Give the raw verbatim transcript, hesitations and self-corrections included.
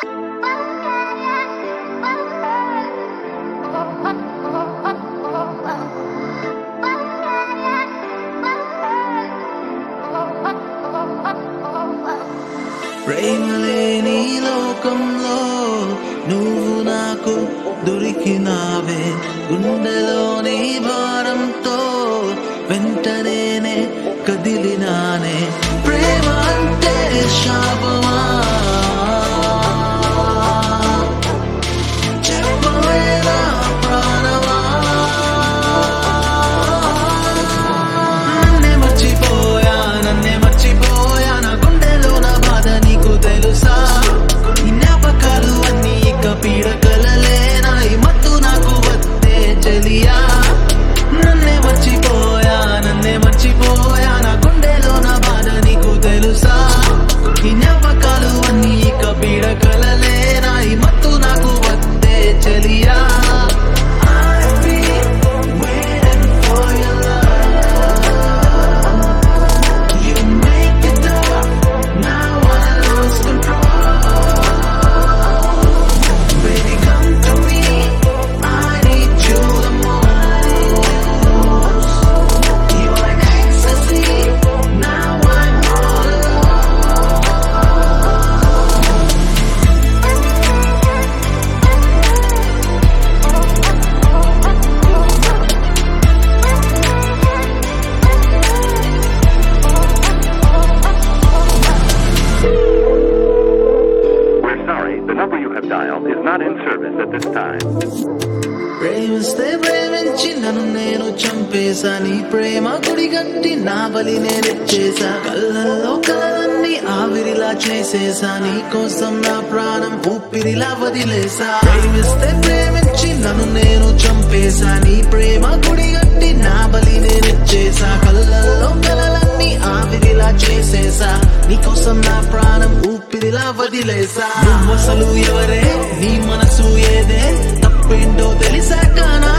ప్రేమలేని లోకంలో నువ్వు నాకు దొరికినావే, గుండెలోని భారంతో వెంటనే కదిలినానే. ప్రేమ అంటే శాపమా చెప్పవేలా ప్రాణమా, నన్నే మర్చిపోయా నన్నే మర్చిపోయా నా గుండెలో నా బాధ నీకు తెలుసా. ఈ జ్ఞాపకాలు అన్నీ ఇక పీడకలలేనా, ఈ మత్తు నాకు వద్దే చెలియా. నన్నే మర్చిపోయా నన్నే మర్చిపోయా నా గుండెలో నా బాధ నీకు తెలుసా. ఈ జ్ఞాపకాలు అన్నీ ఇక పీడకలలేనా, ఈ మత్తు నాకు వద్దే చెలియా. is not in service at this time. ప్రేమిస్తే ప్రేమించి నన్ను నేను చంపేశా, నీ ప్రేమ గుడిగట్టి నా బలి నేనిచ్చేసా. కళ్ళల్లో కలలన్నీ ఆవిరిలా చేసేసా, నీ కోసం నా ప్రాణం ఊపిరిలా వదిలేసా. ప్రేమిస్తే ప్రేమించి నన్ను నేను చంపేశా, నీ ప్రేమ గుడిగట్టి నా బలి నేనిచ్చేసా. కళ్ళల్లో కలలన్నీ ఆవిరిలా చేసేసా, నీ కోసం నా ప్రాణం ఊపిరిలా వదిలేసా. నువ్వసలు ఎవరే, నీ మనసు ఏదే, తప్పేంటో తెలిసాక నా